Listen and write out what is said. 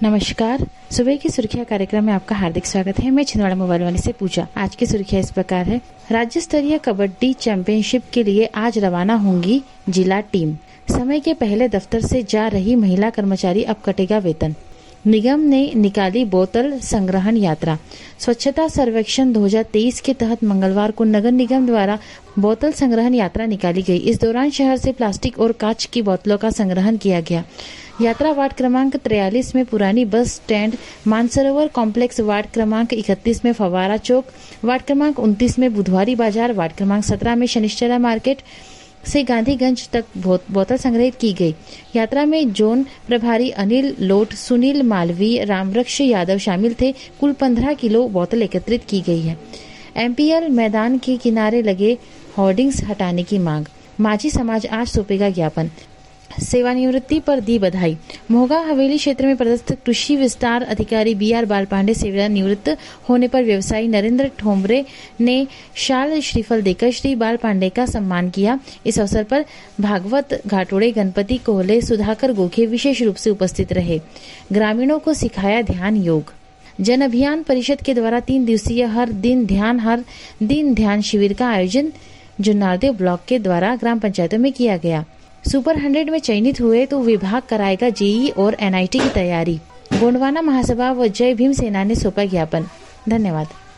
नमस्कार। सुबह की सुर्खियां कार्यक्रम में आपका हार्दिक स्वागत है। मैं छिंदवाड़ा मोबाइल वाली से पूजा। आज की सुर्खियां इस प्रकार है। राज्य स्तरीय कबड्डी चैंपियनशिप के लिए आज रवाना होंगी जिला टीम। समय के पहले दफ्तर से जा रही महिला कर्मचारी अब कटेगा वेतन। निगम ने निकाली बोतल संग्रहण यात्रा। स्वच्छता सर्वेक्षण 2023 के तहत मंगलवार को नगर निगम द्वारा बोतल संग्रहण यात्रा निकाली गई। इस दौरान शहर से प्लास्टिक और कांच की बोतलों का संग्रहण किया गया। यात्रा वार्ड क्रमांक 43 में पुरानी bus stand, Mansarovar complex, ward क्रमांक 31 में फवारा चौक, वार्ड क्रमांक 29 में बुधवारी बाजार, वार्ड क्रमांक 17 में शनिश्चरा मार्केट से गांधीगंज तक बोतल संग्रहित की गई। यात्रा में जोन प्रभारी अनिल लोट, सुनील मालवीय, रामवृक्ष यादव शामिल थे। कुल 15 किलो बोतल एकत्रित की गई है। एमपीएल मैदान के किनारे लगे होर्डिंग्स हटाने की मांग। माझी समाज आज सौंपेगा ज्ञापन। सेवानिवृत्ति पर दी बधाई। मोगा हवेली क्षेत्र में पदस्थ कृषि विस्तार अधिकारी BR बालपांडे सेवानिवृत्त होने पर व्यवसायी नरेंद्र ठोंबरे ने शाल श्रीफल देकर श्री बालपांडे का सम्मान किया। इस अवसर पर भागवत घाटोड़े, गणपति कोहले, सुधाकर गोखे विशेष रूप से उपस्थित रहे। ग्रामीणों को सिखाया ध्यान योग। जन अभियान परिषद के द्वारा 3 दिवसीय हर दिन ध्यान शिविर का आयोजन जुन्नारदेव ब्लॉक के द्वारा ग्राम पंचायतों में किया गया। सुपर 100 में चयनित हुए तो विभाग कराएगा जेईई और NIT की तैयारी। गोंडवाना महासभा व जय भीम सेना ने सौंपा ज्ञापन। धन्यवाद।